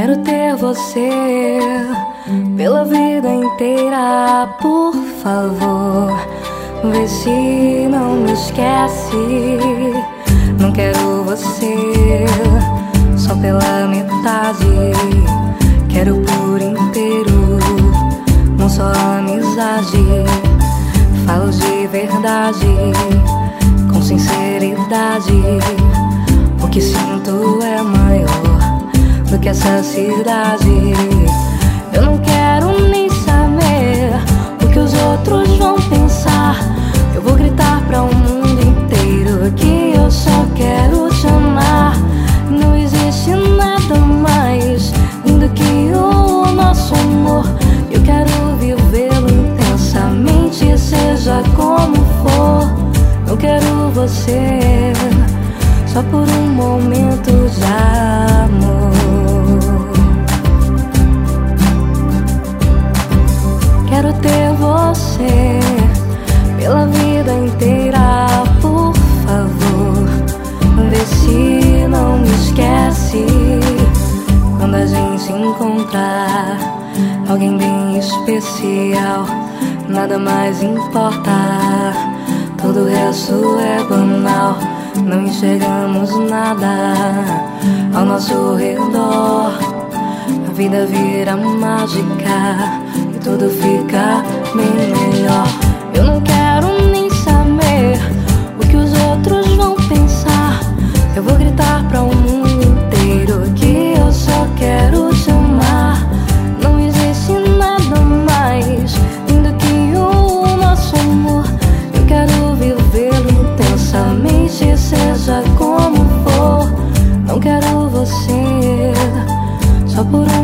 Quero ter você pela vida inteira, por favor. Vê se não me esquece. Não quero você só pela metade. Quero por inteiro, não só amizade. Falo de verdade, com sinceridade. O que sinto é maior do que essa cidade. Eu não quero nem saber o que os outros vão pensar. Eu vou gritar para o mundo inteiro que eu só quero te amar. Não existe nada mais lindo que o nosso amor. Eu quero vivê-lo intensamente, seja como for. Não quero você só por um momento de amor. Quero ter você pela vida inteira, por favor. Vê se não me esquece. Quando a gente encontrar alguém bem especial, nada mais importa, todo o resto é banal. Não enxergamos nada ao nosso redor. A vida vira mágica e tudo fica bem melhor. Eu não quero nem saber o que os outros vão pensar. Eu vou gritar para o mundo inteiro que eu só quero te amar. Não existe nada mais lindo que o nosso amor. Eu quero vivê-lo intensamente, seja como for. Não quero você só por um